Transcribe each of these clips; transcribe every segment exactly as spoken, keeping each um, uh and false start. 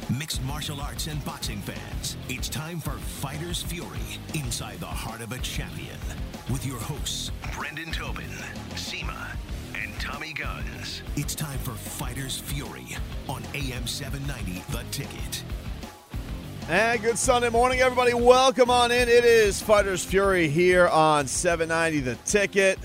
Mixed martial arts and boxing fans, it's time for Fighter's Fury, inside the heart of a champion. With your hosts, Brendan Tobin, Seema, and Tommy Guns. It's time for Fighter's Fury on A M seven ninety, The Ticket. And good Sunday morning, everybody. Welcome on in. It is Fighter's Fury here on seven ninety, The Ticket.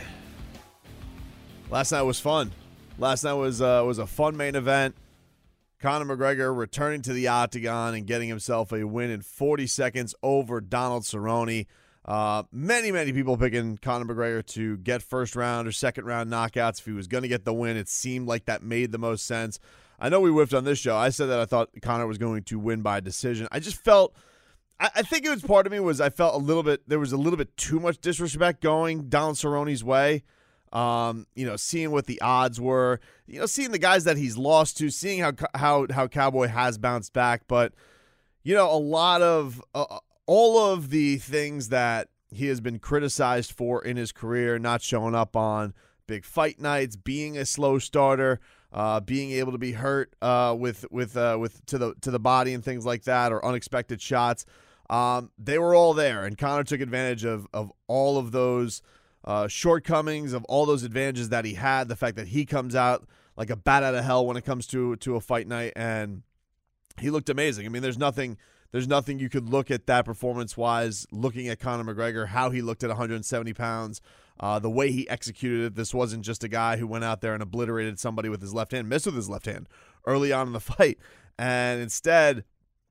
Last night was fun. Last night was uh, was a fun main event. Conor McGregor returning to the octagon and getting himself a win in forty seconds over Donald Cerrone. Uh, many, many people picking Conor McGregor to get first round or second round knockouts if he was going to get the win. It seemed like that made the most sense. I know we whiffed on this show. I said that I thought Conor was going to win by decision. I just felt, I, I think it was part of me was I felt a little bit, there was a little bit too much disrespect going Donald Cerrone's way. Um, you know, seeing what the odds were, you know, seeing the guys that he's lost to, seeing how how how Cowboy has bounced back. But, you know, a lot of, uh, all of the things that he has been criticized for in his career, not showing up on big fight nights, being a slow starter, Uh, being able to be hurt uh, with with uh, with to the to the body and things like that, or unexpected shots, um, they were all there, and Conor took advantage of of all of those uh, shortcomings, of all those advantages that he had. The fact that he comes out like a bat out of hell when it comes to to a fight night, and he looked amazing. I mean, there's nothing there's nothing you could look at that performance wise. Looking at Conor McGregor, how he looked at one hundred seventy pounds. Uh, the way he executed it, this wasn't just a guy who went out there and obliterated somebody with his left hand, missed with his left hand early on in the fight. And instead,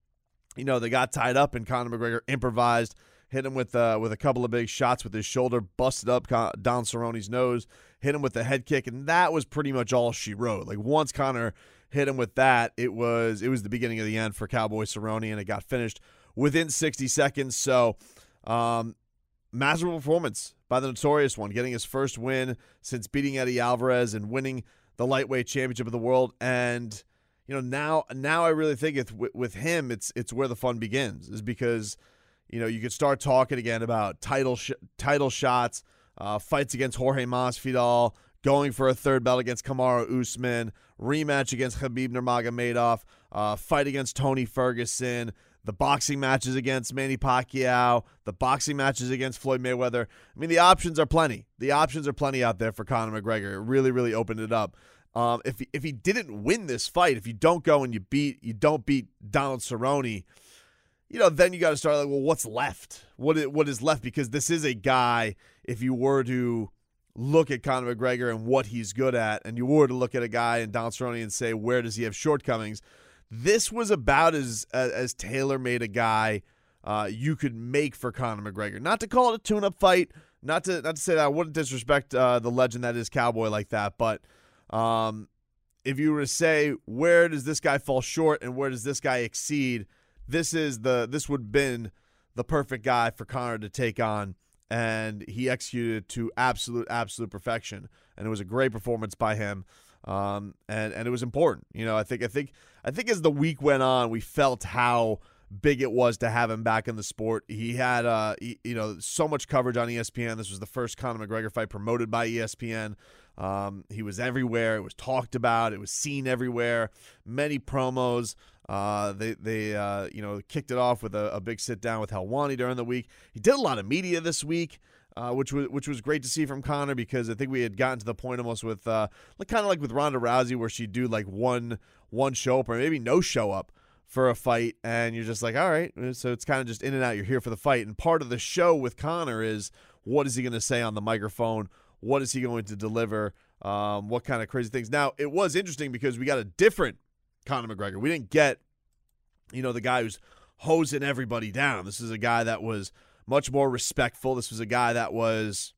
you know, they got tied up and Conor McGregor improvised, hit him with uh, with a couple of big shots with his shoulder, busted up Don Cerrone's nose, hit him with the head kick, and that was pretty much all she wrote. Like once Conor hit him with that, it was it was the beginning of the end for Cowboy Cerrone, and it got finished within sixty seconds. So, um, masterful performance by the Notorious One, getting his first win since beating Eddie Alvarez and winning the lightweight championship of the world. And you know, now now I really think it's with, with him, it's it's where the fun begins, is because you know you could start talking again about title sh- title shots, uh, fights against Jorge Masvidal, going for a third belt against Kamaru Usman, rematch against Khabib Nurmagomedov, uh, fight against Tony Ferguson. The boxing matches against Manny Pacquiao, the boxing matches against Floyd Mayweather. I mean, the options are plenty. The options are plenty out there for Conor McGregor. It really, really opened it up. Um, if he, if he didn't win this fight, if you don't go and you beat you don't beat Donald Cerrone, you know, then you got to start like, well, what's left? What is, what is left? Because this is a guy. If you were to look at Conor McGregor and what he's good at, and you were to look at a guy in Donald Cerrone and say, where does he have shortcomings? This was about as as, as tailor-made a guy uh, you could make for Conor McGregor. Not to call it a tune-up fight, not to not to say that I wouldn't disrespect uh, the legend that is Cowboy like that, but um, if you were to say where does this guy fall short and where does this guy exceed, this is the this would have been the perfect guy for Conor to take on, and he executed to absolute absolute perfection, and it was a great performance by him. Um, and, and it was important. You know, I think, I think, I think as the week went on, we felt how big it was to have him back in the sport. He had, uh, he, you know, so much coverage on E S P N. This was the first Conor McGregor fight promoted by E S P N. Um, he was everywhere. It was talked about. It was seen everywhere. Many promos. Uh, they, they, uh, you know, kicked it off with a, a big sit down with Helwani during the week. He did a lot of media this week. Uh, which was which was great to see from Conor, because I think we had gotten to the point almost with uh, like kind of like with Ronda Rousey, where she'd do like one one show up or maybe no show up for a fight, and you're just like, all right, so it's kind of just in and out. You're here for the fight, and part of the show with Conor is what is he going to say on the microphone? What is he going to deliver? Um, what kind of crazy things? Now, it was interesting because we got a different Conor McGregor. We didn't get, you know, the guy who's hosing everybody down. This is a guy that was much more respectful. This was a guy that was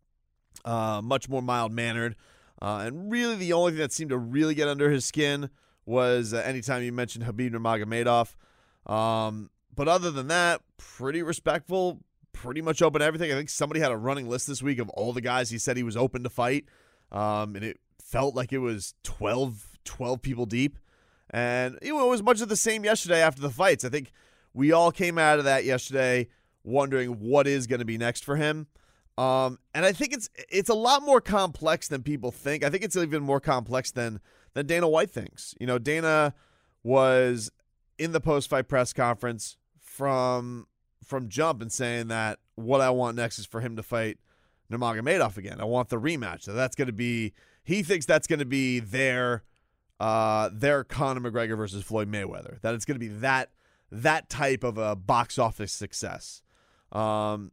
uh, much more mild-mannered. Uh, and really the only thing that seemed to really get under his skin was uh, anytime you mentioned Khabib Nurmagomedov. Um, but other than that, pretty respectful, pretty much open to everything. I think somebody had a running list this week of all the guys he said he was open to fight. Um, and it felt like it was twelve, twelve people deep. And you know, it was much of the same yesterday after the fights. I think we all came out of that yesterday wondering what is going to be next for him. Um, and I think it's it's a lot more complex than people think. I think it's even more complex than than Dana White thinks. You know, Dana was in the post-fight press conference from from jump and saying that what I want next is for him to fight Nurmagomedov again. I want the rematch. So that's going to be, he thinks that's going to be their, uh, their Conor McGregor versus Floyd Mayweather. That it's going to be that that type of a box office success. Um,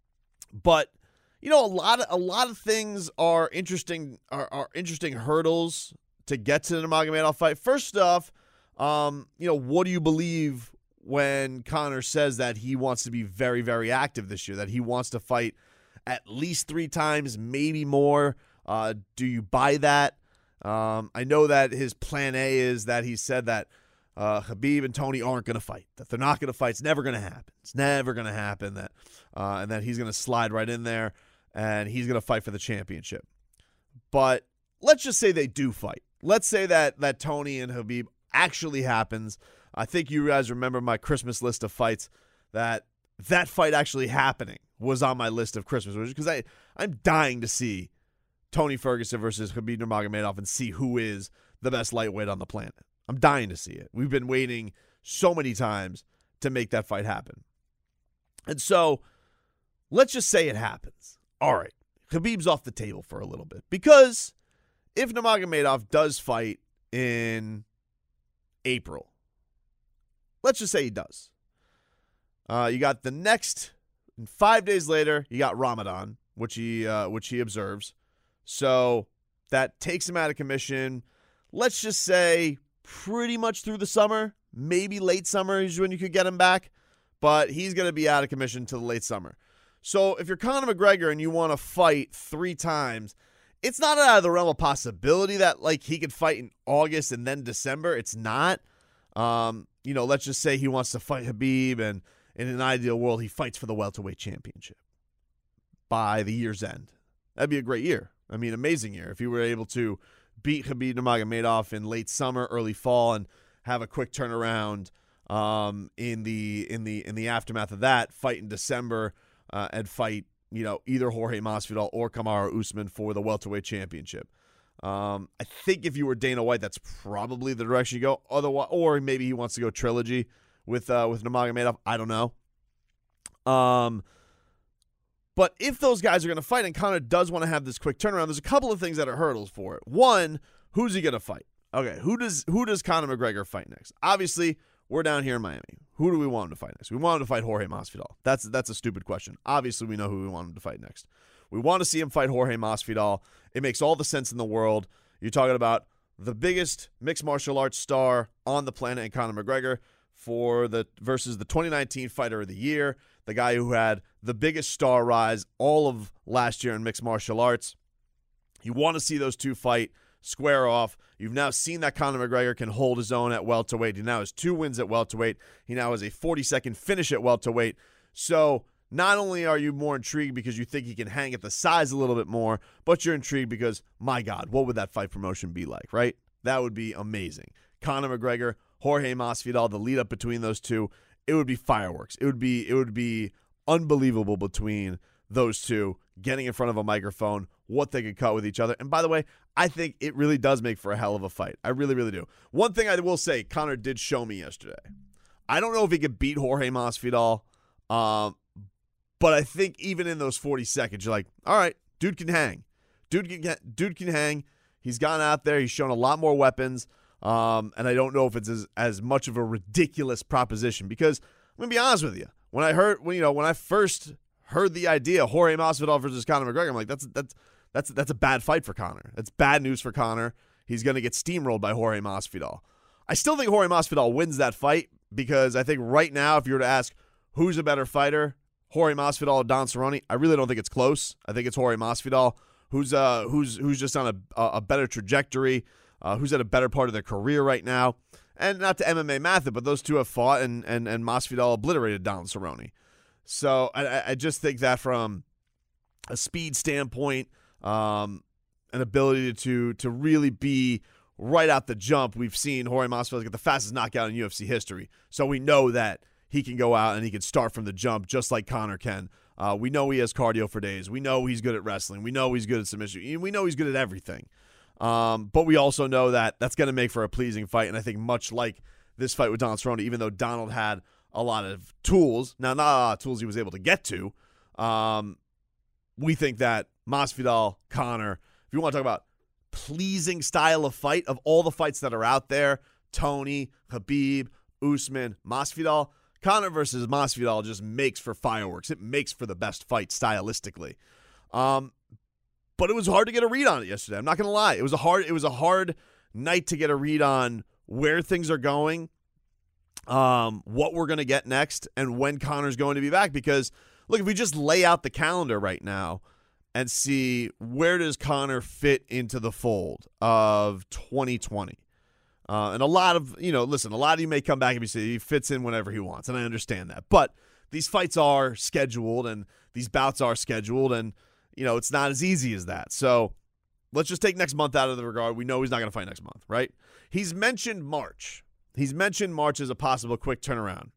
but you know, a lot of a lot of things are interesting are, are interesting hurdles to get to the Nurmagomedov fight. First off, um, you know, what do you believe when Conor says that he wants to be very, very active this year, that he wants to fight at least three times, maybe more? Uh, do you buy that? Um, I know that his plan A is that he said that uh, Khabib and Tony aren't going to fight, that they're not going to fight. It's never going to happen. It's never going to happen. That uh, and that he's going to slide right in there and he's going to fight for the championship. But let's just say they do fight. Let's say that that Tony and Khabib actually happens. I think you guys remember my Christmas list of fights, that that fight actually happening was on my list of Christmas wishes, because I, I'm dying to see Tony Ferguson versus Khabib Nurmagomedov and see who is the best lightweight on the planet. I'm dying to see it. We've been waiting so many times to make that fight happen. And so let's just say it happens. All right, Khabib's off the table for a little bit, because if Nurmagomedov does fight in April, let's just say he does. Uh, you got the next, five days later, you got Ramadan, which he uh, which he observes. So that takes him out of commission. Let's just say pretty much through the summer, maybe late summer is when you could get him back, but he's going to be out of commission till the late summer. So if you're Conor McGregor and you want to fight three times, it's not out of the realm of possibility that like he could fight in August and then December. It's not. Um, you know, let's just say he wants to fight Khabib, and in an ideal world, he fights for the welterweight championship by the year's end. That'd be a great year. I mean, amazing year. If he were able to beat Khabib Nurmagomedov in late summer, early fall, and have a quick turnaround um, in the in the in the aftermath of that, fight in December uh, and fight, you know, either Jorge Masvidal or Kamaru Usman for the welterweight championship. Um, I think if you were Dana White, that's probably the direction you go. Otherwise, or maybe he wants to go trilogy with uh, with Nurmagomedov. I don't know. Um, but if those guys are going to fight, and Conor does want to have this quick turnaround, there's a couple of things that are hurdles for it. One, who's he going to fight? Okay, who does who does Conor McGregor fight next? Obviously, we're down here in Miami. Who do we want him to fight next? We want him to fight Jorge Masvidal. That's that's a stupid question. Obviously, we know who we want him to fight next. We want to see him fight Jorge Masvidal. It makes all the sense in the world. You're talking about the biggest mixed martial arts star on the planet in Conor McGregor for the versus the twenty nineteen Fighter of the Year, the guy who had the biggest star rise all of last year in mixed martial arts. You want to see those two fight, square off. You've now seen that Conor McGregor can hold his own at welterweight. He now has two wins at welterweight. He now has a forty-second finish at welterweight. So not only are you more intrigued because you think he can hang at the size a little bit more, but you're intrigued because, my God, what would that fight promotion be like, right? That would be amazing. Conor McGregor, Jorge Masvidal, the lead up between those two, it would be fireworks. It would be it would be unbelievable between those two, getting in front of a microphone, what they could cut with each other. And by the way, I think it really does make for a hell of a fight. I really, really do. One thing I will say, Conor did show me yesterday. I don't know if he could beat Jorge Masvidal, um, but I think even in those forty seconds, you're like, all right, dude can hang. Dude can dude can hang. He's gone out there. He's shown a lot more weapons. Um, and I don't know if it's as, as much of a ridiculous proposition, because I'm going to be honest with you. When I heard, when, you know, when I first heard the idea, Jorge Masvidal versus Conor McGregor, I'm like, that's that's that's that's a bad fight for Conor. That's bad news for Conor. He's going to get steamrolled by Jorge Masvidal. I still think Jorge Masvidal wins that fight, because I think right now, if you were to ask who's a better fighter, Jorge Masvidal or Don Cerrone, I really don't think it's close. I think it's Jorge Masvidal, who's uh who's who's just on a a better trajectory, uh, who's at a better part of their career right now. And not to M M A math it, but those two have fought, and and and Masvidal obliterated Don Cerrone. So I I just think that from a speed standpoint, um, an ability to to really be right out the jump, we've seen Jorge Masvidal get the fastest knockout in U F C history. So we know that he can go out and he can start from the jump just like Conor can. Uh, we know he has cardio for days. We know he's good at wrestling. We know he's good at submission. We know he's good at everything. Um, but we also know that that's going to make for a pleasing fight. And I think much like this fight with Donald Cerrone, even though Donald had a lot of tools. Now, not a lot of tools he was able to get to. Um, we think that Masvidal, Conor, if you want to talk about pleasing style of fight, of all the fights that are out there, Tony, Khabib, Usman, Masvidal, Conor versus Masvidal just makes for fireworks. It makes for the best fight stylistically. Um, but it was hard to get a read on it yesterday. I'm not going to lie. It was a hard it was a hard night to get a read on where things are going, um, what we're going to get next, and when Conor's going to be back. Because, look, if we just lay out the calendar right now and see where does Conor fit into the fold of twenty twenty. Uh, and a lot of, you know, listen, a lot of you may come back and say he fits in whenever he wants, and I understand that. But these fights are scheduled, and these bouts are scheduled, and, you know, it's not as easy as that. So let's just take next month out of the regard. We know he's not going to fight next month, right? He's mentioned March. He's mentioned March as a possible quick turnaround.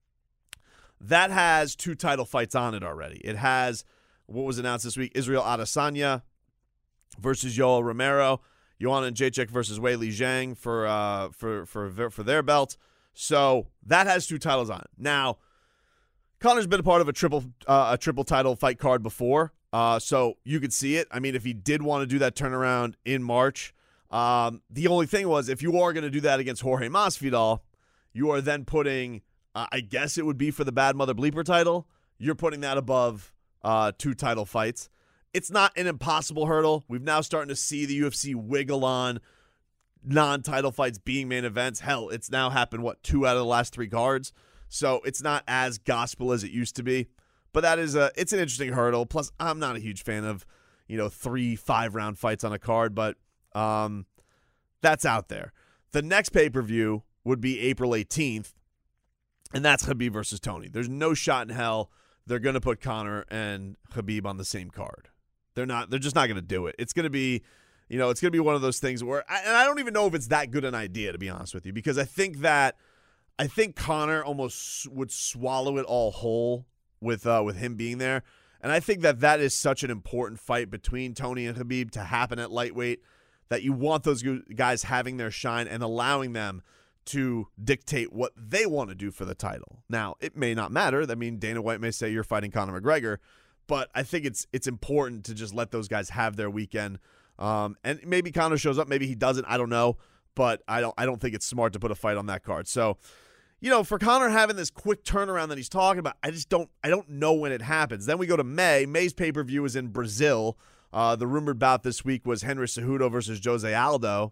That has two title fights on it already. It has what was announced this week, Israel Adesanya versus Yoel Romero. Joanna Jacek versus Weili Zhang for uh for for for their belt. So that has two titles on it. Now, Conor's been a part of a triple uh, a triple title fight card before, uh, so you could see it. I mean, if he did want to do that turnaround in March, um, the only thing was if you are going to do that against Jorge Masvidal, you are then putting, uh, I guess it would be for the Bad Mother Bleeper title. You're putting that above uh, two title fights. It's not an impossible hurdle. We've now starting to see the U F C wiggle on non-title fights being main events. Hell, it's now happened, what, two out of the last three cards? So it's not as gospel as it used to be. But that is a, it's an interesting hurdle. Plus, I'm not a huge fan of, you know, three, five-round fights on a card, but um, that's out there. The next pay-per-view would be April eighteenth, and that's Khabib versus Tony. There's no shot in hell they're going to put Conor and Khabib on the same card. They're not. They're just not going to do it. It's going to be, you know, it's going to be one of those things where, and I don't even know if it's that good an idea, to be honest with you, because I think that, I think Conor almost would swallow it all whole with uh, with him being there, and I think that that is such an important fight between Tony and Khabib to happen at lightweight that you want those guys having their shine and allowing them to dictate what they want to do for the title. Now, it may not matter. I mean, Dana White may say you're fighting Conor McGregor. But I think it's it's important to just let those guys have their weekend. Um, and maybe Conor shows up, maybe he doesn't. I don't know. But I don't I don't think it's smart to put a fight on that card. So, you know, for Conor having this quick turnaround that he's talking about, I just don't I don't know when it happens. Then we go to May. May's pay-per-view is in Brazil. Uh, the rumored bout this week was Henry Cejudo versus Jose Aldo.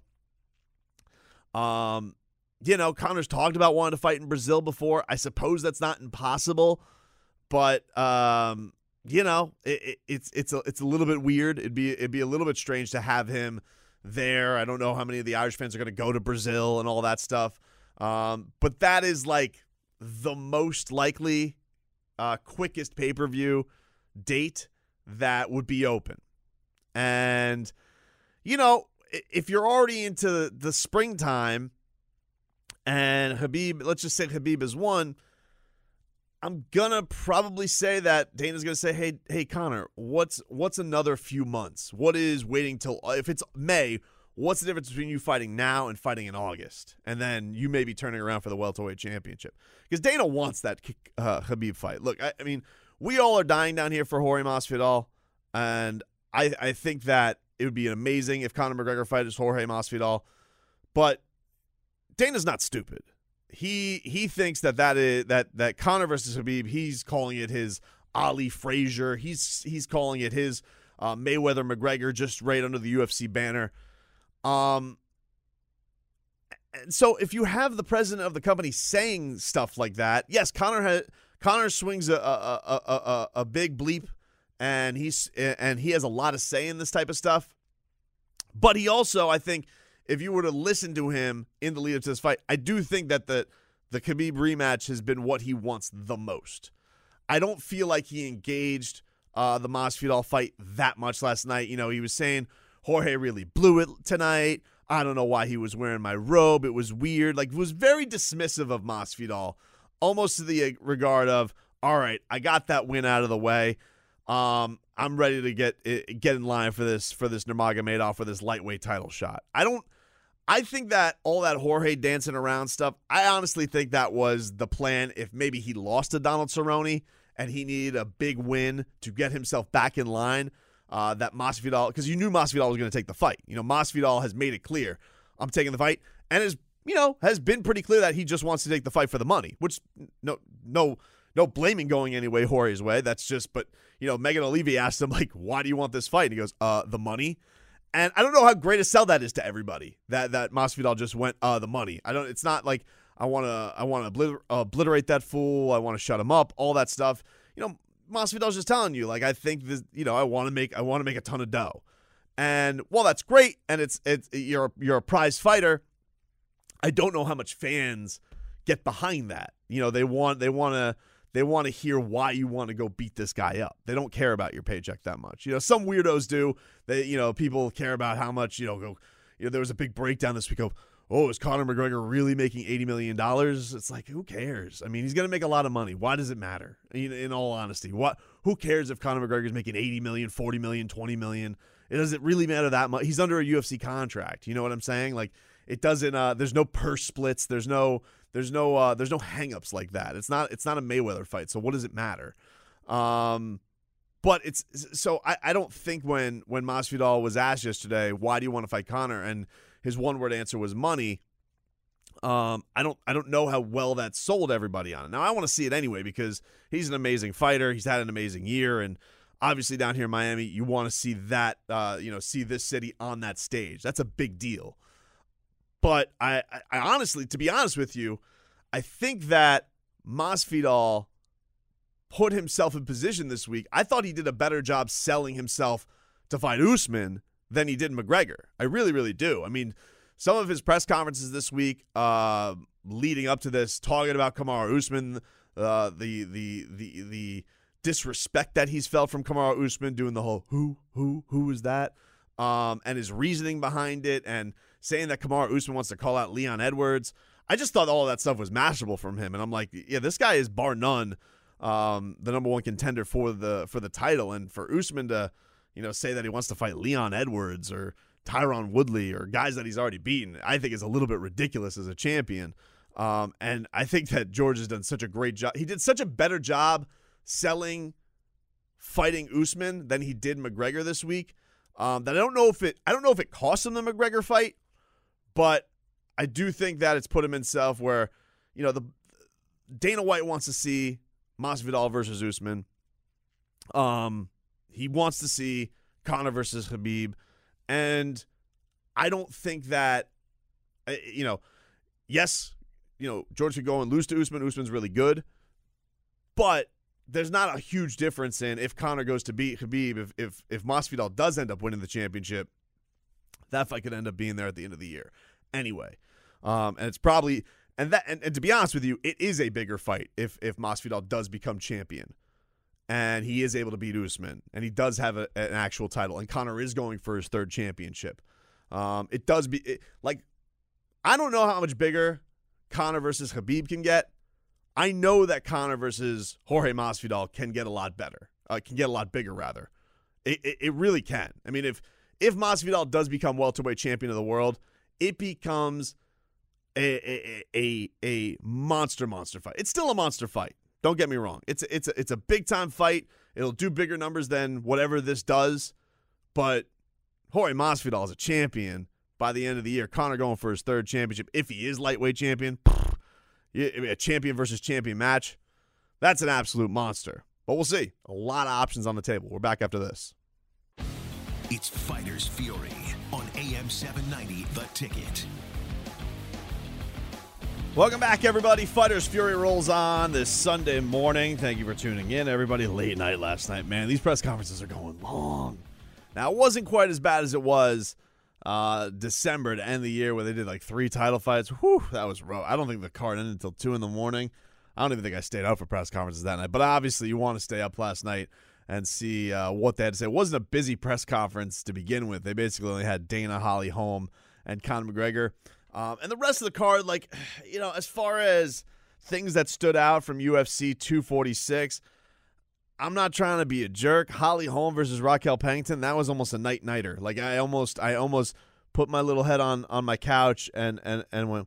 Um, you know, Conor's talked about wanting to fight in Brazil before. I suppose that's not impossible, but um. You know, it, it, it's it's a it's a little bit weird. It'd be it'd be a little bit strange to have him there. I don't know how many of the Irish fans are going to go to Brazil and all that stuff. Um, but that is like the most likely, uh, quickest pay-per-view date that would be open. And you know, if you're already into the springtime, and Khabib, let's just say Khabib is one. I'm gonna probably say that Dana's gonna say, "Hey, hey, Conor, what's what's another few months? What is waiting till if it's May? What's the difference between you fighting now and fighting in August? And then you may be turning around for the welterweight championship because Dana wants that uh, Khabib fight. Look, I, I mean, we all are dying down here for Jorge Masvidal, and I I think that it would be amazing if Conor McGregor fights Jorge Masvidal, but Dana's not stupid. He he thinks that that is that that Conor versus Khabib. He's calling it his Ali Frazier. He's he's calling it his uh, Mayweather McGregor, just right under the U F C banner. Um. And so if you have the president of the company saying stuff like that, yes, Conor has Conor swings a a a a, a big bleep, and he's and he has a lot of say in this type of stuff. But he also, I think, if you were to listen to him in the lead up to this fight, I do think that the the Khabib rematch has been what he wants the most. I don't feel like he engaged uh, the Masvidal fight that much last night. You know, he was saying Jorge really blew it tonight. I don't know why he was wearing my robe. It was weird. Like, it was very dismissive of Masvidal, almost to the regard of, all right, I got that win out of the way. Um, I'm ready to get get in line for this for this Nurmagomedov for this lightweight title shot. I don't. I think that all that Jorge dancing around stuff, I honestly think that was the plan if maybe he lost to Donald Cerrone and he needed a big win to get himself back in line, uh, that Masvidal, because you knew Masvidal was going to take the fight. You know, Masvidal has made it clear, I'm taking the fight, and is, you know, has been pretty clear that he just wants to take the fight for the money, which no no no blaming going anyway Jorge's way. That's just, but, you know, Megan Olivier asked him, like, why do you want this fight? And he goes, uh, the money. And I don't know how great a sell that is to everybody, that that Masvidal just went, uh, the money. I don't. It's not like I want to I want to obliter- obliterate that fool. I want to shut him up. All that stuff. You know, Masvidal's just telling you, like, I think this. You know, I want to make I want to make a ton of dough. And while that's great, and it's it's you're you're a prize fighter, I don't know how much fans get behind that. You know, they want they want to. They want to hear why you want to go beat this guy up. They don't care about your paycheck that much. You know, some weirdos do. They, you know, people care about how much, you know, go, you know, there was a big breakdown this week of, oh, is Conor McGregor really making eighty million dollars? It's like, who cares? I mean, he's going to make a lot of money. Why does it matter? In, in all honesty, what, who cares if Conor McGregor is making eighty million dollars, forty million dollars, twenty million dollars? It doesn't really matter that much. He's under a U F C contract. You know what I'm saying? Like, it doesn't, uh, there's no purse splits. There's no, There's no uh, there's no hangups like that. It's not it's not a Mayweather fight, so what does it matter? Um, but it's so I, I don't think when when Masvidal was asked yesterday, why do you want to fight Conor, and his one word answer was money. Um, I don't I don't know how well that sold everybody on it. Now I want to see it anyway because he's an amazing fighter. He's had an amazing year, and obviously down here in Miami, you want to see that uh, you know see this city on that stage. That's a big deal. But I, I, I honestly, to be honest with you, I think that Masvidal put himself in position this week. I thought he did a better job selling himself to fight Usman than he did McGregor. I really, really do. I mean, some of his press conferences this week, uh, leading up to this, talking about Kamaru Usman, uh, the the the the disrespect that he's felt from Kamaru Usman, doing the whole who who who is that, um, and his reasoning behind it, and saying that Kamaru Usman wants to call out Leon Edwards. I just thought all of that stuff was masterful from him, and I'm like, yeah, this guy is bar none um, the number one contender for the for the title, and for Usman to, you know, say that he wants to fight Leon Edwards or Tyron Woodley or guys that he's already beaten, I think is a little bit ridiculous as a champion. Um, and I think that George has done such a great job. He did such a better job selling fighting Usman than he did McGregor this week. Um, that I don't know if it I don't know if it cost him the McGregor fight. But I do think that it's put him in himself where, you know, the Dana White wants to see Masvidal versus Usman. Um, he wants to see Conor versus Khabib. And I don't think that, you know, yes, you know, George could go and lose to Usman. Usman's really good. But there's not a huge difference in if Conor goes to beat Khabib. If, if, if Masvidal does end up winning the championship, that fight could end up being there at the end of the year anyway. Um, and it's probably, and that, and, and to be honest with you, it is a bigger fight if, if Masvidal does become champion and he is able to beat Usman and he does have a, an actual title and Conor is going for his third championship. Um, it does be it, like, I don't know how much bigger Conor versus Khabib can get. I know that Conor versus Jorge Masvidal can get a lot better, uh, can get a lot bigger rather. It, it, it really can. I mean, if, If Masvidal does become welterweight champion of the world, it becomes a, a a a monster monster fight. It's still a monster fight. Don't get me wrong. It's a, it's a, it's a big time fight. It'll do bigger numbers than whatever this does. But Jorge Masvidal is a champion by the end of the year. Conor going for his third championship. If he is lightweight champion, a champion versus champion match, that's an absolute monster. But we'll see. A lot of options on the table. We're back after this. It's Fighters Fury on A M seven ninety, The Ticket. Welcome back, everybody. Fighters Fury rolls on this Sunday morning. Thank you for tuning in, everybody. Late night last night, man. These press conferences are going long. Now, it wasn't quite as bad as it was uh, December to end the year where they did like three title fights. Whew, that was rough. I don't think the card ended until two in the morning. I don't even think I stayed out for press conferences that night. But obviously, you want to stay up last night and see uh, what they had to say. It wasn't a busy press conference to begin with. They basically only had Dana, Holly Holm, and Conor McGregor. Um, and the rest of the card, like, you know, as far as things that stood out from U F C two forty-six, I'm not trying to be a jerk. Holly Holm versus Raquel Pennington, that was almost a night-nighter. Like, I almost I almost put my little head on, on my couch and, and, and went,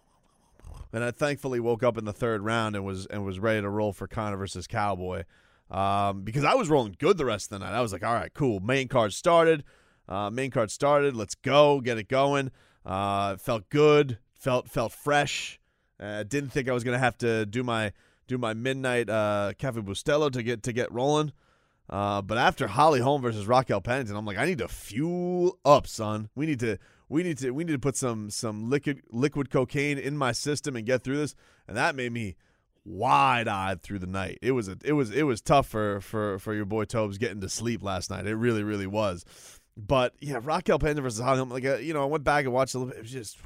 and I thankfully woke up in the third round and was and was ready to roll for Conor versus Cowboy, um, because I was rolling good the rest of the night. I was like, all right, cool. Main card started. Uh, main card started. Let's go. Get it going. Uh, felt good. Felt felt fresh. Uh, didn't think I was gonna have to do my do my midnight uh, Cafe Bustelo to get to get rolling. Uh, but after Holly Holm versus Raquel Pennington, I'm like, I need to fuel up, son. We need to. We need to we need to put some some liquid liquid cocaine in my system and get through this, and that made me wide-eyed through the night. It was a, it was it was tough for for for your boy Tobes getting to sleep last night. It really really was. But yeah, Raquel Pennington versus Holly Holm, like uh, you know, I went back and watched a little bit. It was just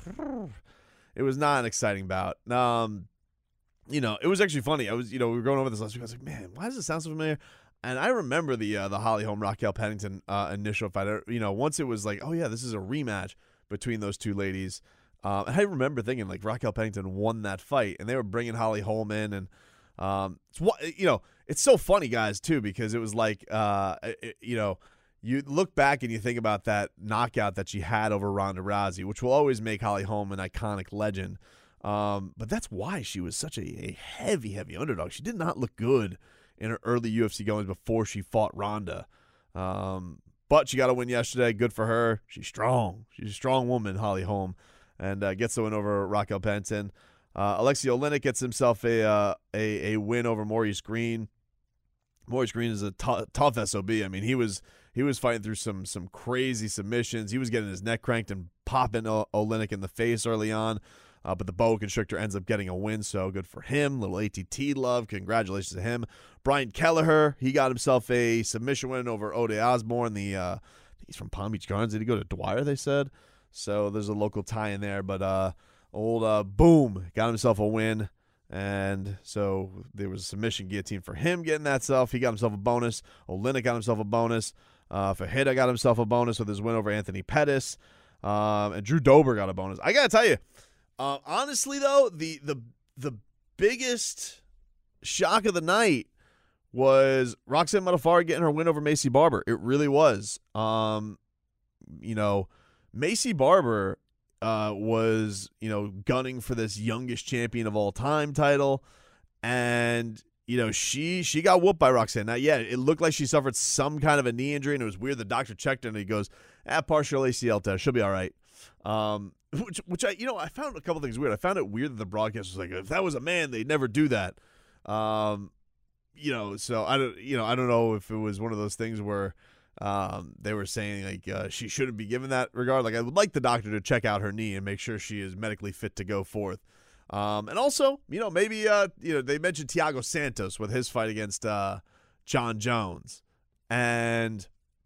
it was not an exciting bout. Um, you know, it was actually funny. I was you know we were going over this last week. I was like, man, why does it sound so familiar? And I remember the uh, the Holly Holm Raquel Pennington uh, initial fight. You know, once it was like, oh yeah, this is a rematch between those two ladies. Um, and I remember thinking like Raquel Pennington won that fight, and they were bringing Holly Holm in, and um, it's what you know. It's so funny, guys, too, because it was like, uh, it, you know, you look back and you think about that knockout that she had over Ronda Rousey, which will always make Holly Holm an iconic legend. Um, but that's why she was such a, a heavy, heavy underdog. She did not look good in her early U F C goings before she fought Ronda. Um, but she got a win yesterday. Good for her. She's strong. She's a strong woman, Holly Holm, and uh, gets the win over Raquel Pennington. Uh, Alexei Oleinik gets himself a, uh, a a win over Maurice Green. Maurice Green is a t- tough S O B. I mean, he was he was fighting through some some crazy submissions. He was getting his neck cranked and popping o- Oleinik in the face early on. Uh, but the boa constrictor ends up getting a win, so good for him. Little A T T love. Congratulations to him. Brian Kelleher, he got himself a submission win over Ode Osborne. The uh, he's from Palm Beach Gardens. Did he go to Dwyer, they said? So there's a local tie in there. But uh, old uh, Boom got himself a win. And so there was a submission guillotine for him getting that self. He got himself a bonus. Oleinik got himself a bonus. Uh, Fajeda got himself a bonus with his win over Anthony Pettis. Um, and Drew Dober got a bonus. I got to tell you, Uh, honestly, though, the the the biggest shock of the night was Roxanne Modafferi getting her win over Maycee Barber. It really was. Um, you know, Maycee Barber uh, was, you know, gunning for this youngest champion of all time title, and you know she she got whooped by Roxanne. Now, yeah, it looked like she suffered some kind of a knee injury, and it was weird. The doctor checked her, and he goes, "Ah, partial A C L tear, she'll be all right." Um, which, which I, you know, I found a couple things weird. I found it weird that the broadcast was like, if that was a man, they'd never do that. Um, you know, so I don't, you know, I don't know if it was one of those things where, um, they were saying like, uh, she shouldn't be given that regard. Like, I would like the doctor to check out her knee and make sure she is medically fit to go forth. Um, and also, you know, maybe, uh, you know, they mentioned Thiago Santos with his fight against, uh, John Jones, and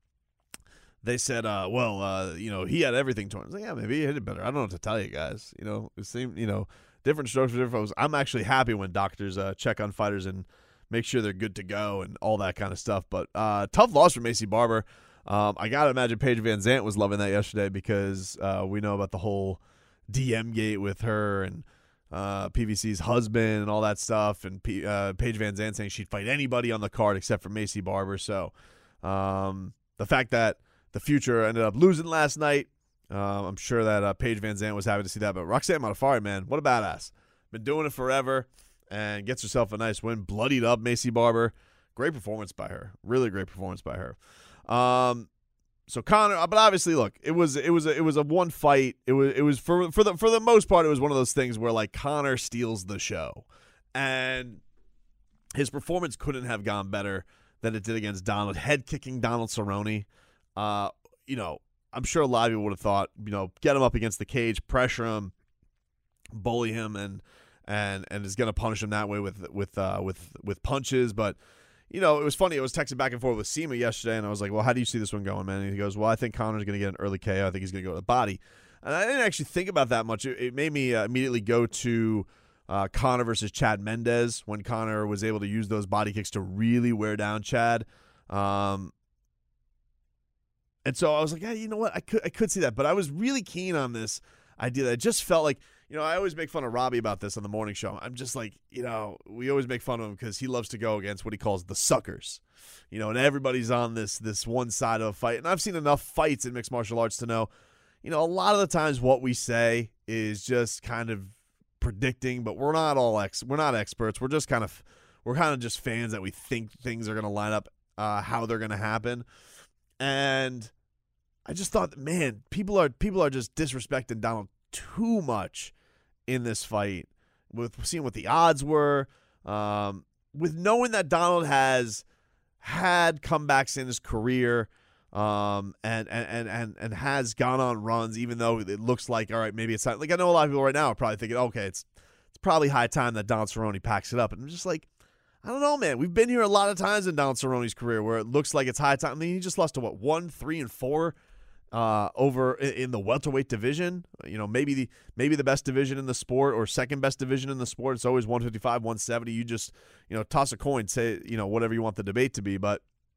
they said, uh, well, uh, you know, he had everything torn. I was like, yeah, maybe he hit it better. I don't know what to tell you guys. You know, it seemed, you know, different strokes for different folks. I'm actually happy when doctors uh, check on fighters and make sure they're good to go and all that kind of stuff. But uh, tough loss for Maycee Barber. Um, I got to imagine Paige Van Zandt was loving that yesterday because uh, we know about the whole D M gate with her and uh, P V C's husband and all that stuff. And P- uh, Paige Van Zandt saying she'd fight anybody on the card except for Maycee Barber. So um, the fact that the Future ended up losing last night. Uh, I'm sure that uh, Paige Van Zandt was happy to see that. But Roxanne Modafferi, man, what a badass. Been doing it forever and gets herself a nice win. Bloodied up Maycee Barber. Great performance by her. Really great performance by her. Um, so Conor, but obviously, look, it was it was a, it was a one fight. It was it was for for the for the most part, it was one of those things where like Conor steals the show, and his performance couldn't have gone better than it did against Donald, head kicking Donald Cerrone. Uh, you know, I'm sure a lot of people would have thought, you know, get him up against the cage, pressure him, bully him, and and and is going to punish him that way with with uh, with with punches. But you know, it was funny. I was texting back and forth with Seema yesterday, and I was like, "Well, how do you see this one going, man?" And he goes, "Well, I think Conor's going to get an early K O. I think he's going to go to the body." And I didn't actually think about that much. It, it made me uh, immediately go to uh, Conor versus Chad Mendes when Conor was able to use those body kicks to really wear down Chad. Um, And so I was like, yeah, you know what? I could I could see that. But I was really keen on this idea. That I just felt like, you know, I always make fun of Robbie about this on the morning show. I'm just like, you know, we always make fun of him because he loves to go against what he calls the suckers. You know, and everybody's on this this one side of a fight. And I've seen enough fights in mixed martial arts to know, you know, a lot of the times what we say is just kind of predicting, but we're not all ex we're not experts. We're just kind of we're kind of just fans that we think things are going to line up uh, how they're going to happen. And I just thought, man, people are people are just disrespecting Donald too much in this fight. With seeing what the odds were, um, with knowing that Donald has had comebacks in his career, um, and, and and and has gone on runs, even though it looks like, all right, maybe it's not. Like, I know a lot of people right now are probably thinking, okay, it's it's probably high time that Donald Cerrone packs it up. And I'm just like, I don't know, man. We've been here a lot of times in Donald Cerrone's career where it looks like it's high time. I mean, he just lost to what, one, three, and four uh, over in the welterweight division. You know, maybe the maybe the best division in the sport or second best division in the sport. It's always one fifty-five, one seventy. You just, you know, toss a coin, say, you know, whatever you want the debate to be. But,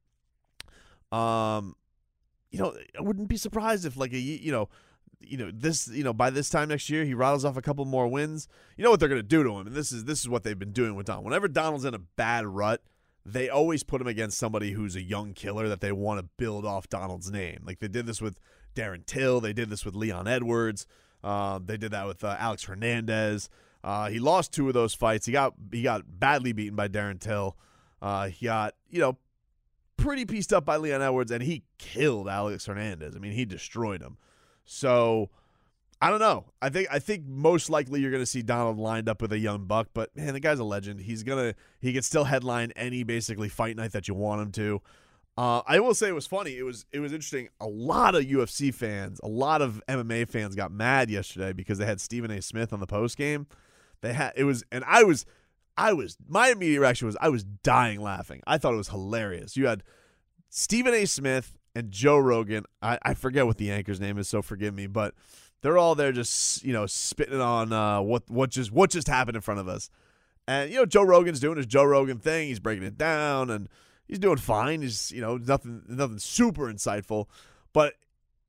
um, you know, I wouldn't be surprised if like a, you know, you know, this, you know, by this time next year, he rattles off a couple more wins. You know what they're going to do to him, and this is this is what they've been doing with Donald. Whenever Donald's in a bad rut, they always put him against somebody who's a young killer that they want to build off Donald's name. Like they did this with Darren Till. They did this with Leon Edwards. Uh, they did that with uh, Alex Hernandez. Uh, he lost two of those fights. He got he got badly beaten by Darren Till. Uh, he got, you know, pretty pieced up by Leon Edwards, and he killed Alex Hernandez. I mean, he destroyed him. So, I don't know. I think I think most likely you're going to see Donald lined up with a young buck, but man, the guy's a legend. He's gonna he can still headline any basically fight night that you want him to. Uh, I will say it was funny. It was it was interesting. A lot of U F C fans, a lot of M M A fans got mad yesterday because they had Stephen A. Smith on the post game. They had it was, and I was, I was my immediate reaction was I was dying laughing. I thought it was hilarious. You had Stephen A. Smith and Joe Rogan. I, I forget what the anchor's name is, so forgive me, but they're all there just, you know, spitting on uh, what what just what just happened in front of us. And, you know, Joe Rogan's doing his Joe Rogan thing. He's breaking it down, and he's doing fine. He's, you know, nothing nothing super insightful. But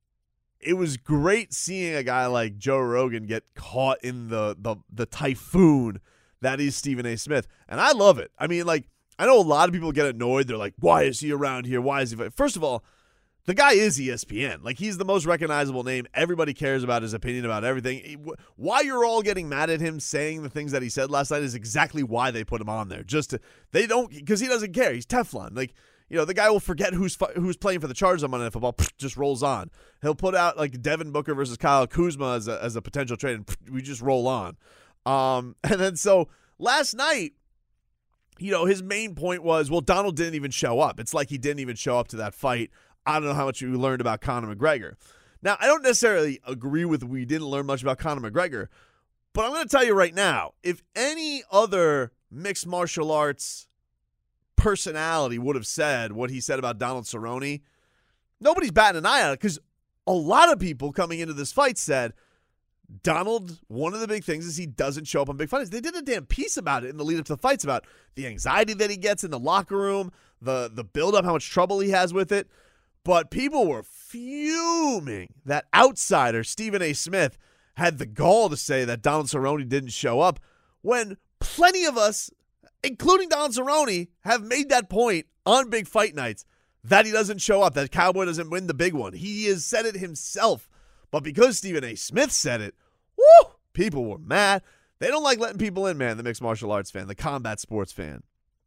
it was great seeing a guy like Joe Rogan get caught in the the, the typhoon that is Stephen A. Smith. And I love it. I mean, like, I know a lot of people get annoyed. They're like, why is he around here? Why is he? First of all, the guy is E S P N. Like, he's the most recognizable name. Everybody cares about his opinion about everything. Why you're all getting mad at him saying the things that he said last night is exactly why they put him on there. Just to, they don't, because he doesn't care. He's Teflon. Like, you know, the guy will forget who's who's playing for the Chargers on Monday Night Football. Just rolls on. He'll put out like Devin Booker versus Kyle Kuzma as a as a potential trade, and we just roll on. Um, and then so last night, you know, his main point was, well, Donald didn't even show up. It's like he didn't even show up to that fight. I don't know how much you learned about Conor McGregor. Now, I don't necessarily agree with we didn't learn much about Conor McGregor, but I'm going to tell you right now, if any other mixed martial arts personality would have said what he said about Donald Cerrone, nobody's batting an eye on it, because a lot of people coming into this fight said, Donald, one of the big things is he doesn't show up on big fights. They did a damn piece about it in the lead up to the fights about the anxiety that he gets in the locker room, the, the build-up, how much trouble he has with it. But people were fuming that outsider Stephen A. Smith had the gall to say that Donald Cerrone didn't show up, when plenty of us, including Donald Cerrone, have made that point on big fight nights that he doesn't show up, that Cowboy doesn't win the big one. He has said it himself. But because Stephen A. Smith said it, woo, people were mad. They don't like letting people in, man, the mixed martial arts fan, the combat sports fan.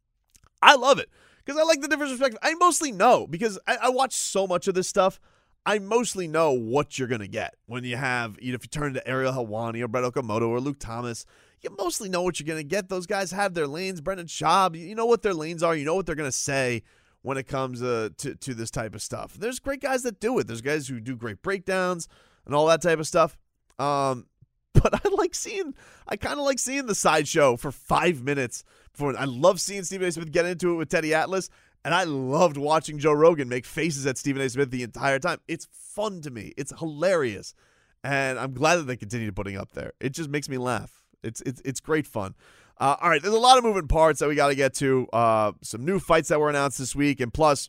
I love it. Because I like the different perspective. I mostly know, because I, I watch so much of this stuff, I mostly know what you're going to get when you have, you know, if you turn to Ariel Helwani or Brett Okamoto or Luke Thomas, you mostly know what you're going to get. Those guys have their lanes. Brendan Schaub, you know what their lanes are. You know what they're going to say when it comes uh, to, to this type of stuff. There's great guys that do it. There's guys who do great breakdowns and all that type of stuff. Um, but I like seeing, I kind of like seeing the sideshow for five minutes. For, I love seeing Stephen A. Smith get into it with Teddy Atlas, and I loved watching Joe Rogan make faces at Stephen A. Smith the entire time. It's fun to me. It's hilarious, and I'm glad that they continue putting up there. It just makes me laugh. It's it's it's great fun. Uh, all right, there's a lot of moving parts that we got to get to. Uh, some new fights that were announced this week, and plus,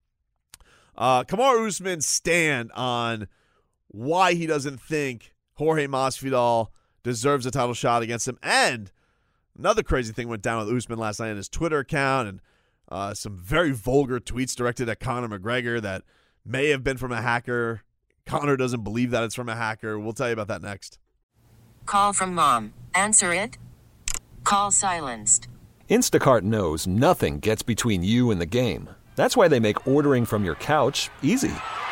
uh, Kamaru Usman's stand on why he doesn't think Jorge Masvidal deserves a title shot against him, and another crazy thing went down with Usman last night on his Twitter account, and uh, some very vulgar tweets directed at Conor McGregor that may have been from a hacker. Conor doesn't believe that it's from a hacker. We'll tell you about that next. Call from mom. Answer it. Call silenced. Instacart knows nothing gets between you and the game. That's why they make ordering from your couch easy.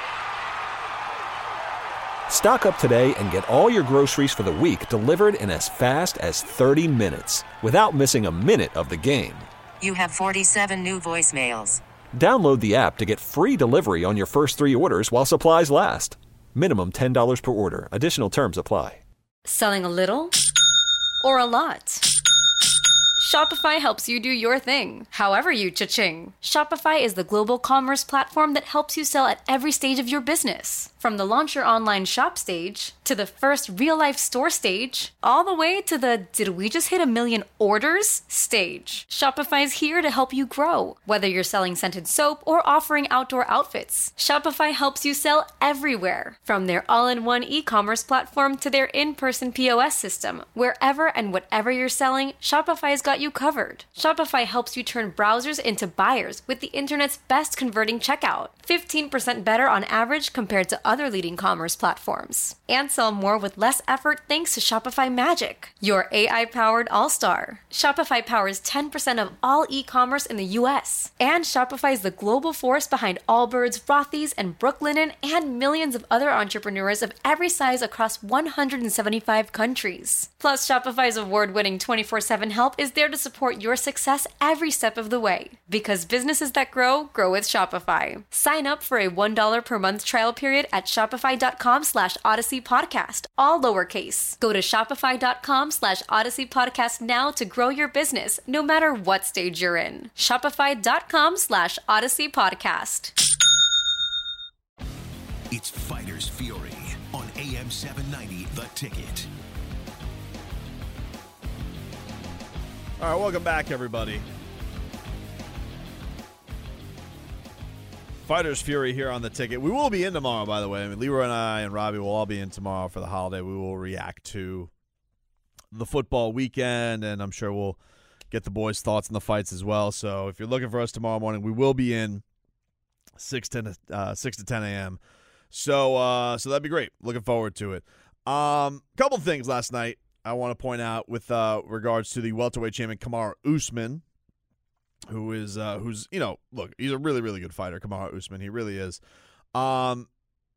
Stock up today and get all your groceries for the week delivered in as fast as thirty minutes without missing a minute of the game. You have forty-seven new voicemails. Download the app to get free delivery on your first three orders while supplies last. Minimum ten dollars per order. Additional terms apply. Selling a little or a lot? Shopify helps you do your thing, however you cha-ching. Shopify is the global commerce platform that helps you sell at every stage of your business. From the launch your online shop stage, to the first real-life store stage, all the way to the did we just hit a million orders stage. Shopify's here to help you grow. Whether you're selling scented soap or offering outdoor outfits, Shopify helps you sell everywhere. From their all-in-one e-commerce platform to their in-person P O S system, wherever and whatever you're selling, Shopify's got you covered. Shopify helps you turn browsers into buyers with the internet's best converting checkout. fifteen percent better on average compared to other leading commerce platforms. And sell more with less effort thanks to Shopify Magic, your A I-powered all-star. Shopify powers ten percent of all e-commerce in the U S. And Shopify is the global force behind Allbirds, Rothy's, and Brooklinen, and millions of other entrepreneurs of every size across one hundred seventy-five countries. Plus, Shopify's award-winning twenty-four seven help is there to support your success every step of the way. Because businesses that grow, grow with Shopify. Sign up for a one dollar per month trial period at shopify.com slash Odyssey Podcast, all lowercase. Go to shopify.com slash Odyssey Podcast now to grow your business, no matter what stage you're in. Shopify.com slash Odyssey Podcast. It's Fighters Fury on A M seven ninety, The Ticket. All right, welcome back, everybody. Fighters Fury here on The Ticket. We will be in tomorrow, by the way. I mean, Leroy and I and Robbie will all be in tomorrow for the holiday. We will react to the football weekend, and I'm sure we'll get the boys' thoughts on the fights as well. So if you're looking for us tomorrow morning, we will be in six to ten a.m. So uh, so that'd be great. Looking forward to it. Um, couple things last night I want to point out with uh, regards to the welterweight champion Kamaru Usman, who is uh, who's you know look, he's a really really good fighter. Kamaru Usman, he really is. Um,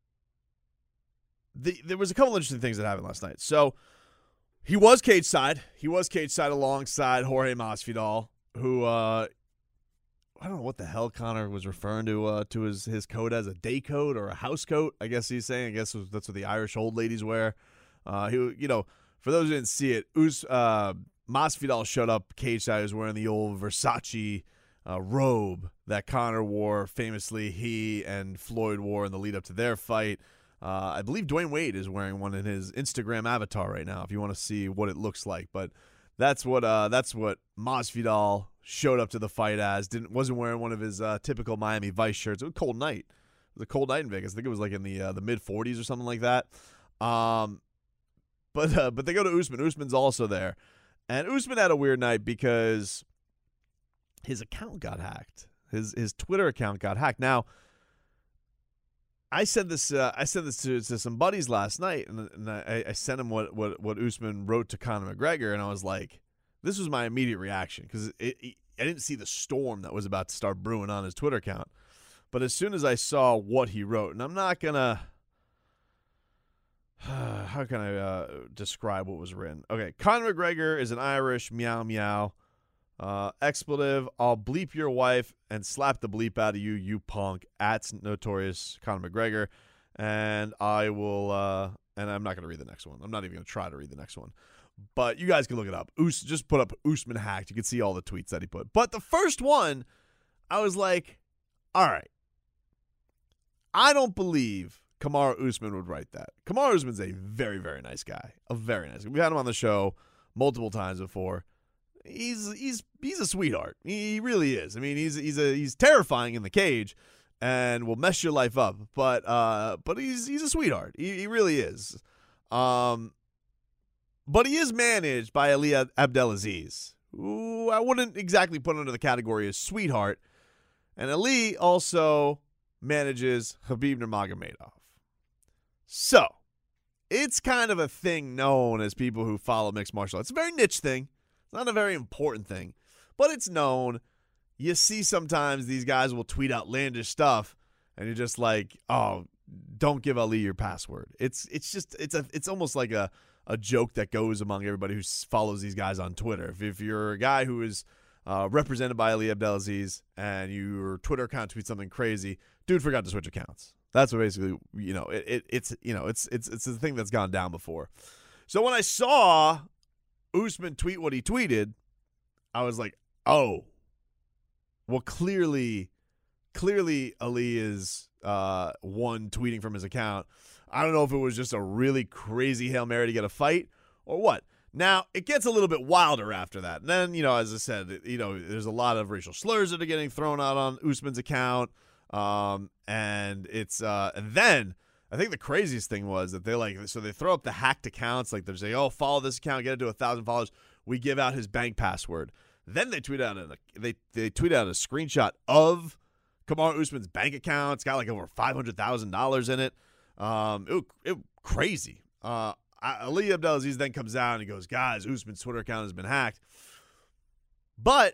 the, there was a couple interesting things that happened last night. So he was cage side. He was cage side alongside Jorge Masvidal, who uh, I don't know what the hell Conor was referring to uh, to his his coat as, a day coat or a house coat. I guess he's saying. I guess that's what the Irish old ladies wear. Uh, he you know. For those who didn't see it, Us, uh, Masvidal showed up cage side. He was wearing the old Versace uh, robe that Conor wore famously. He and Floyd wore in the lead up to their fight. Uh, I believe Dwayne Wade is wearing one in his Instagram avatar right now. If you want to see what it looks like, but that's what uh, that's what Masvidal showed up to the fight as. Didn't wasn't wearing one of his uh, typical Miami Vice shirts. It was a cold night. It was a cold night in Vegas. I think it was like in the uh, the mid forties or something like that. Um. But uh, but they go to Usman. Usman's also there. And Usman had a weird night because his account got hacked. His his Twitter account got hacked. Now, I said this uh, I said this to, to some buddies last night, and, and I, I sent him what, what, what Usman wrote to Conor McGregor, and I was like, this was my immediate reaction because it, it, I didn't see the storm that was about to start brewing on his Twitter account. But as soon as I saw what he wrote, and I'm not going to... How can I uh, describe what was written? Okay, Conor McGregor is an Irish meow meow. Uh, expletive, I'll bleep your wife and slap the bleep out of you, you punk. At notorious Conor McGregor. And I will, uh, and I'm not going to read the next one. I'm not even going to try to read the next one. But you guys can look it up. Us, just put up Usman hacked. You can see all the tweets that he put. But the first one, I was like, all right. I don't believe Kamaru Usman would write that. Kamaru Usman's a very, very nice guy. A very nice guy. We've had him on the show multiple times before. He's he's he's a sweetheart. He really is. I mean, he's he's a he's terrifying in the cage and will mess your life up. But uh, but he's he's a sweetheart. He, he really is. Um, but he is managed by Ali Abdelaziz, who I wouldn't exactly put under the category of sweetheart. And Ali also manages Khabib Nurmagomedov. So, it's kind of a thing known as people who follow mixed martial arts. It's a very niche thing. It's not a very important thing, but it's known. You see sometimes these guys will tweet outlandish stuff, and you're just like, oh, don't give Ali your password. It's it's just it's a it's almost like a, a joke that goes among everybody who follows these guys on Twitter. If, if you're a guy who is uh, represented by Ali Abdelaziz and your Twitter account tweets something crazy, dude forgot to switch accounts. That's what basically, you know, it, it it's you know it's it's it's a thing that's gone down before. So when I saw Usman tweet what he tweeted, I was like, oh, well, clearly, clearly Ali is uh, one tweeting from his account. I don't know if it was just a really crazy Hail Mary to get a fight or what. Now, it gets a little bit wilder after that. And then, you know, as I said, you know, there's a lot of racial slurs that are getting thrown out on Usman's account. Um, and it's, uh, and then I think the craziest thing was that they like, so they throw up the hacked accounts. Like they're saying, oh, follow this account, get it to a thousand followers. We give out his bank password. Then they tweet out a, they, they tweet out a screenshot of Kamaru Usman's bank account. It's got like over five hundred thousand dollars in it. Um, it, it crazy. Uh, Ali Abdelaziz then comes out and he goes, guys, Usman's Twitter account has been hacked. But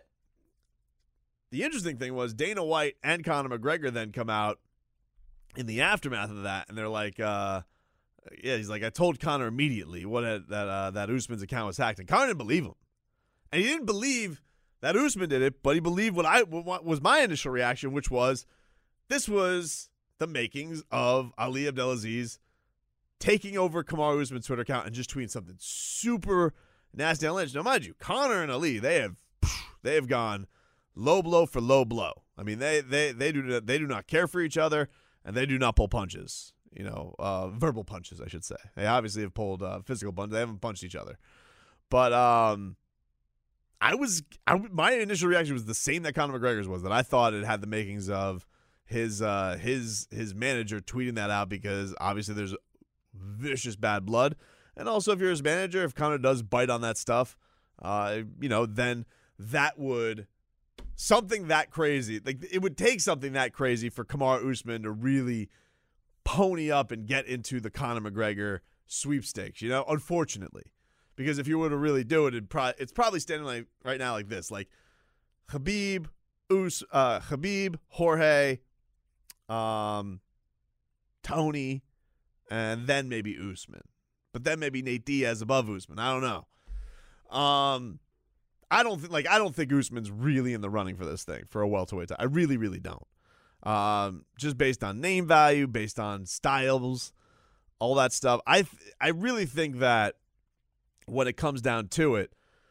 the interesting thing was Dana White and Conor McGregor then come out in the aftermath of that, and they're like, uh, yeah, he's like, I told Conor immediately what had, that uh, that Usman's account was hacked, and Conor didn't believe him. And he didn't believe that Usman did it, but he believed what I what was my initial reaction, which was this was the makings of Ali Abdelaziz taking over Kamaru Usman's Twitter account and just tweeting something super nasty on Lynch. Now, mind you, Conor and Ali, they have they have gone low blow for low blow. I mean, they they they do they do not care for each other, and they do not pull punches. You know, uh, verbal punches, I should say. They obviously have pulled uh, physical punches. They haven't punched each other, but um, I was I, my initial reaction was the same that Conor McGregor's was. That I thought it had the makings of his uh, his his manager tweeting that out because obviously there's vicious bad blood, and also if you're his manager, if Conor does bite on that stuff, uh, you know, then that would. Something that crazy, like it would take something that crazy for Kamaru Usman to really pony up and get into the Conor McGregor sweepstakes, you know, unfortunately. Because if you were to really do it, it'd pro- it's probably standing like right now like this, like Khabib, Us, uh, Khabib, Jorge, um, Tony, and then maybe Usman. But then maybe Nate Diaz above Usman. I don't know. Um... I don't think like I don't think Usman's really in the running for this thing for a welterweight title. I really, really don't. Um, just based on name value, based on styles, all that stuff. I th- I really think that when it comes down to it,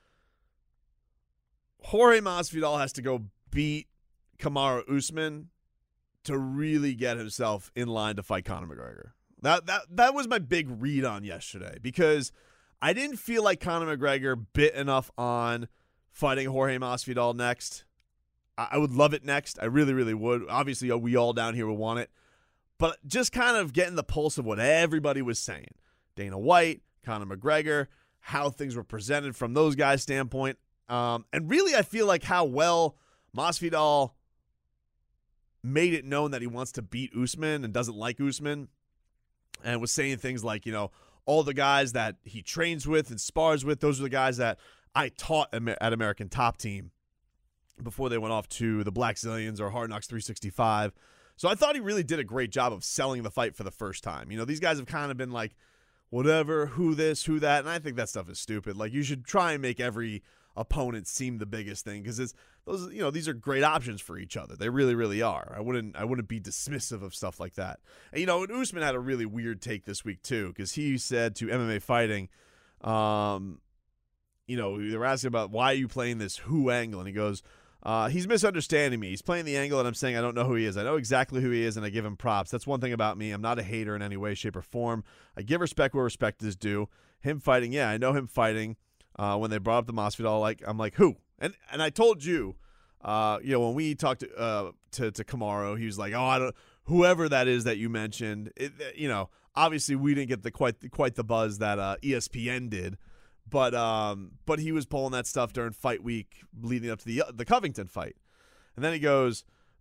Jorge Masvidal has to go beat Kamaru Usman to really get himself in line to fight Conor McGregor. That that that was my big read on yesterday because I didn't feel like Conor McGregor bit enough on fighting Jorge Masvidal next. I would love it next. I really, really would. Obviously, we all down here would want it. But just kind of getting the pulse of what everybody was saying. Dana White, Conor McGregor, how things were presented from those guys' standpoint. Um, and really, I feel like how well Masvidal made it known that he wants to beat Usman and doesn't like Usman. And was saying things like, you know, all the guys that he trains with and spars with, those are the guys that I taught at American Top Team before they went off to the Black Zillions or Hard Knocks three sixty-five. So I thought he really did a great job of selling the fight for the first time. You know, these guys have kind of been like, whatever, who this, who that, and I think that stuff is stupid. Like, you should try and make every opponent seem the biggest thing because it's those, you know, these are great options for each other. They really, really are. I wouldn't, I wouldn't be dismissive of stuff like that. And, you know, and Usman had a really weird take this week too because he said to M M A Fighting, um, you know, they were asking about why are you playing this who angle, and he goes, uh, he's misunderstanding me. He's playing the angle, and I'm saying I don't know who he is. I know exactly who he is, and I give him props. That's one thing about me. I'm not a hater in any way, shape, or form. I give respect where respect is due. Him fighting, yeah, I know him fighting. Uh, when they brought up the Masvidal, like I'm like, who? And and I told you, uh, you know, when we talked to uh, to to Kamaru, he was like, oh, I don't, whoever that is that you mentioned. It, you know, obviously we didn't get the quite quite the buzz that uh, E S P N did. But um, but he was pulling that stuff during fight week leading up to the the Covington fight. And then he goes,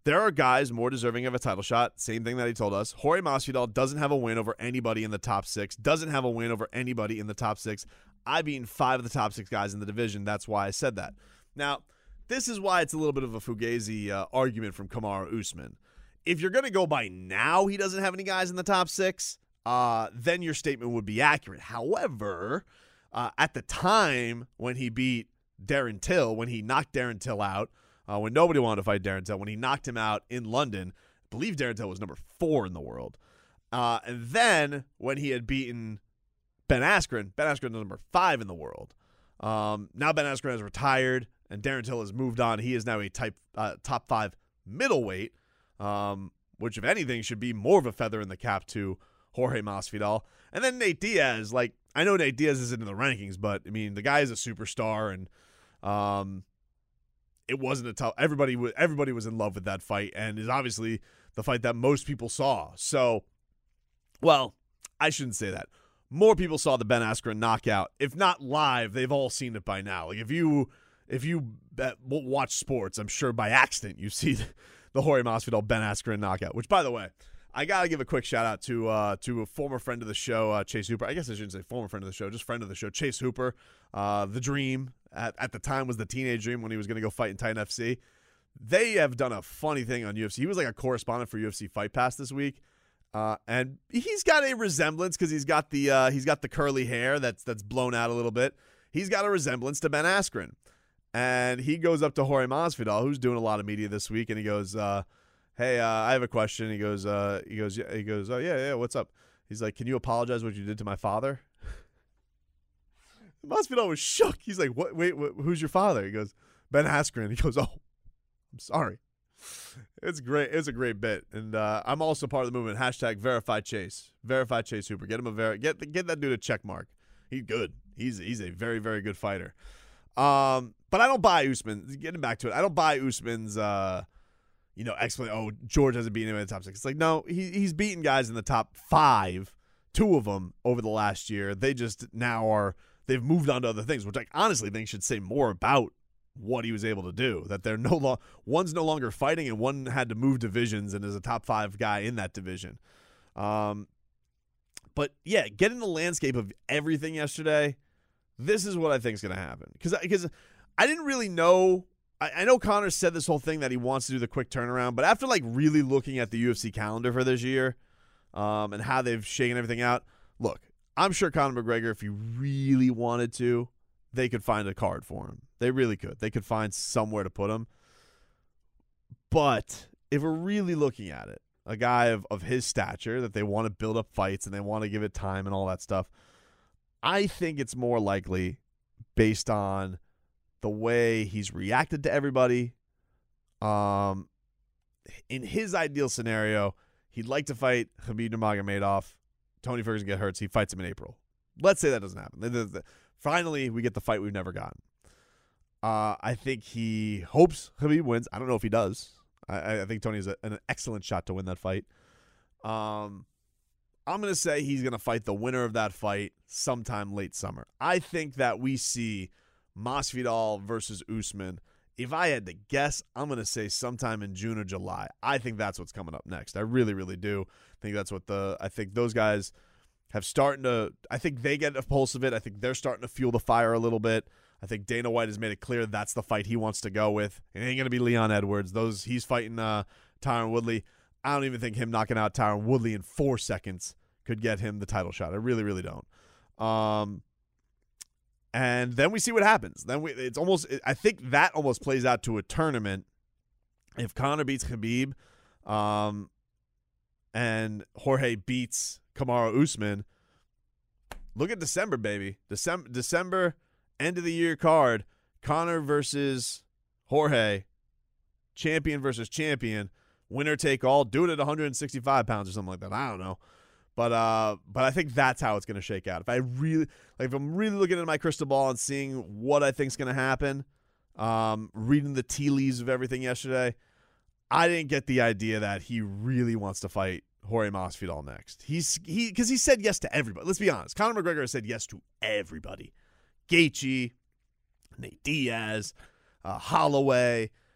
there are guys more deserving of a title shot. Same thing that he told us. Jorge Masvidal doesn't have a win over anybody in the top six. Doesn't have a win over anybody in the top six. I've beaten five of the top six guys in the division. That's why I said that. Now, this is why it's a little bit of a fugazi uh, argument from Kamaru Usman. If you're going to go by now, he doesn't have any guys in the top six, uh, then your statement would be accurate. However, uh, at the time when he beat Darren Till, when he knocked Darren Till out, Uh, when nobody wanted to fight Darren Till, when he knocked him out in London, I believe Darren Till was number four in the world. Uh, and then when he had beaten Ben Askren, Ben Askren was number five in the world. Um, now Ben Askren has retired, and Darren Till has moved on. He is now a type uh, top five middleweight, um, which, if anything, should be more of a feather in the cap to Jorge Masvidal. And then Nate Diaz, like, I know Nate Diaz isn't in the rankings, but, I mean, the guy is a superstar, and um, it wasn't a tough. Everybody was everybody was in love with that fight, and is obviously the fight that most people saw. So, well, I shouldn't say that. More people saw the Ben Askren knockout. If not live, they've all seen it by now. Like if you if you bet, watch sports, I'm sure by accident you see the Jorge Masvidal Ben Askren knockout. Which, by the way, I gotta give a quick shout out to uh, to a former friend of the show, uh, Chase Hooper. I guess I shouldn't say former friend of the show, just friend of the show, Chase Hooper. Uh, the Dream at, at the time was the teenage dream when he was going to go fight in Titan F C. They have done a funny thing on U F C. He was like a correspondent for U F C Fight Pass this week, uh, and he's got a resemblance because he's got the uh, he's got the curly hair that's that's blown out a little bit. He's got a resemblance to Ben Askren, and he goes up to Jorge Masvidal, who's doing a lot of media this week, and he goes, uh, "Hey, uh, I have a question." He goes, uh, "He goes, yeah, he goes, oh yeah, yeah, what's up?" He's like, "Can you apologize what you did to my father?" Masvidal was shook. He's like, "What? Wait, what, who's your father?" He goes, "Ben Askren." He goes, "Oh, I'm sorry." It's great. It's a great bit, and uh, I'm also part of the movement. Hashtag verify Chase. Verify Chase Hooper. Get him a ver- get get that dude a check mark. He's good. He's he's a very very good fighter. Um, but I don't buy Usman. Getting back to it, I don't buy Usman's. Uh, you know, explain. Oh, George hasn't beaten him in the top six. It's like no, he he's beaten guys in the top five. Two of them over the last year. They just now are. They've moved on to other things, which I honestly think should say more about what he was able to do. That they're no lo- one's no longer fighting, and one had to move divisions and is a top five guy in that division. Um, but yeah, getting the landscape of everything yesterday, this is what I think is going to happen. Because because I didn't really know. I, I know Conor said this whole thing that he wants to do the quick turnaround, but after like really looking at the U F C calendar for this year, um, and how they've shaken everything out, look. I'm sure Conor McGregor, if he really wanted to, they could find a card for him. They really could. They could find somewhere to put him. But if we're really looking at it, a guy of, of his stature, that they want to build up fights and they want to give it time and all that stuff, I think it's more likely based on the way he's reacted to everybody. Um, in his ideal scenario, he'd like to fight Khabib Nurmagomedov. Tony Ferguson gets hurt, so he fights him in April. Let's say that doesn't happen. Finally, we get the fight we've never gotten. Uh, I think he hopes Khabib wins. I don't know if he does. I, I think Tony has a, an excellent shot to win that fight. Um, I'm going to say he's going to fight the winner of that fight sometime late summer. I think that we see Masvidal versus Usman. If I had to guess, I'm going to say sometime in June or July. I think that's what's coming up next. I really, really do. I think that's what the – I think those guys have starting to – I think they get a pulse of it. I think they're starting to fuel the fire a little bit. I think Dana White has made it clear that's the fight he wants to go with. It ain't going to be Leon Edwards. Those He's fighting uh, Tyron Woodley. I don't even think him knocking out Tyron Woodley in four seconds could get him the title shot. I really, really don't. Um And then we see what happens. Then we, it's almost. I think that almost plays out to a tournament. If Conor beats Khabib, um, and Jorge beats Kamaru Usman, look at December, baby. December, December, end of the year card. Conor versus Jorge, champion versus champion, winner take all. Do it at one hundred sixty-five pounds or something like that. I don't know. But uh, but I think that's how it's going to shake out. If I really, like, if I'm really looking at my crystal ball and seeing what I think is going to happen, um, reading the tea leaves of everything yesterday, I didn't get the idea that he really wants to fight Jorge Masvidal next. He's he because he said yes to everybody. Let's be honest. Conor McGregor has said yes to everybody. Gaethje, Nate Diaz, uh, Holloway,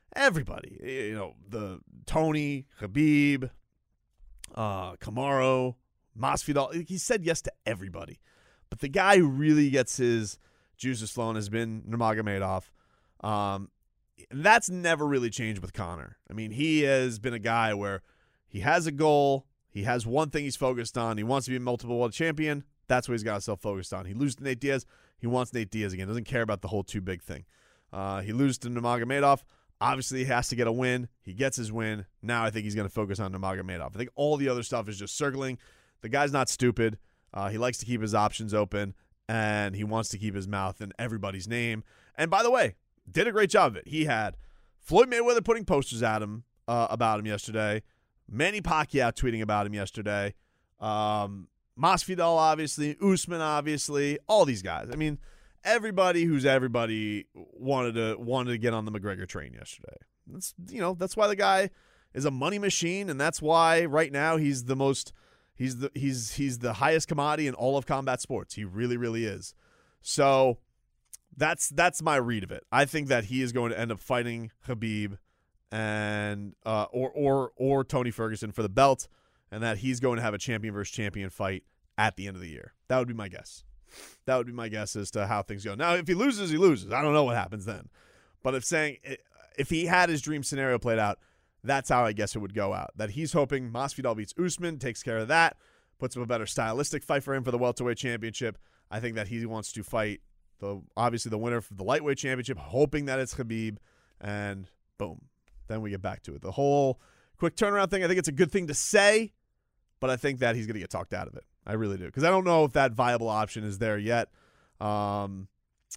everybody, you know, the Tony, Khabib, uh, Kamaru, Masvidal. He said yes to everybody. But the guy who really gets his juices flowing has been Nurmagomedov. Um, that's never really changed with Conor. I mean, he has been a guy where he has a goal. He has one thing he's focused on. He wants to be a multiple world champion. That's what he's got himself focused on. He loses to Nate Diaz. He wants Nate Diaz again. Doesn't care about the whole too big thing. Uh, he loses to Nurmagomedov. Obviously, he has to get a win. He gets his win. Now I think he's going to focus on Nurmagomedov. I think all the other stuff is just circling. The guy's not stupid. Uh, he likes to keep his options open, and he wants to keep his mouth in everybody's name. And by the way, did a great job of it. He had Floyd Mayweather putting posters at him uh, about him yesterday. Manny Pacquiao tweeting about him yesterday. Um, Masvidal, obviously. Usman, obviously. All these guys. I mean, everybody who's everybody wanted to wanted to get on the McGregor train yesterday. That's you know that's why the guy is a money machine, and that's why right now he's the most. He's the he's he's the highest commodity in all of combat sports. He really, really is. So that's that's my read of it. I think that he is going to end up fighting Khabib and uh, or or or Tony Ferguson for the belt, and that he's going to have a champion versus champion fight at the end of the year. That would be my guess. That would be my guess as to how things go. Now, if he loses, he loses. I don't know what happens then. But if saying if he had his dream scenario played out, that's how I guess it would go out. That he's hoping Masvidal beats Usman, takes care of that, puts up a better stylistic fight for him for the welterweight championship. I think that he wants to fight the obviously the winner for the lightweight championship, hoping that it's Khabib, and boom, then we get back to it. The whole quick turnaround thing, I think it's a good thing to say, but I think that he's going to get talked out of it. I really do, because I don't know if that viable option is there yet, um,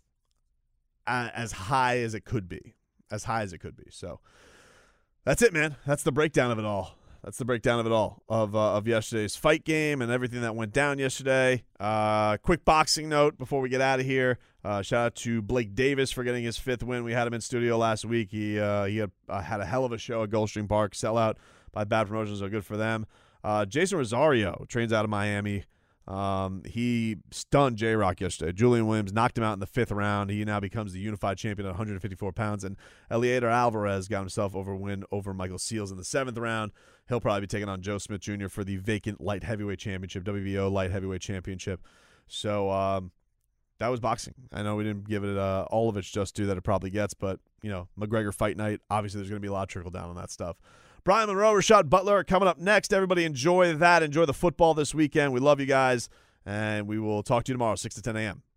as high as it could be, as high as it could be. So. That's it, man. That's the breakdown of it all. That's the breakdown of it all, of uh, of yesterday's fight game and everything that went down yesterday. Uh, quick boxing note before we get out of here. Uh, shout out to Blake Davis for getting his fifth win. We had him in studio last week. He uh, he had, uh, had a hell of a show at Gulfstream Park. Sellout by Bad Promotions, so good for them. Uh, Jason Rosario trains out of Miami. Um, he stunned J-Rock yesterday. Julian Williams knocked him out in the fifth round. He now becomes the unified champion at one fifty-four pounds. And Eliader Alvarez got himself over win over Michael Seals in the seventh round. He'll probably be taking on Joe Smith Junior for the vacant light heavyweight championship, W B O light heavyweight championship. So um, that was boxing. I know we didn't give it uh, all of its just due that it probably gets, but you know, McGregor fight night. Obviously, there's going to be a lot of trickle down on that stuff. Brian Monroe, Rashad Butler are coming up next. Everybody enjoy that. Enjoy the football this weekend. We love you guys, and we will talk to you tomorrow, six to ten a.m.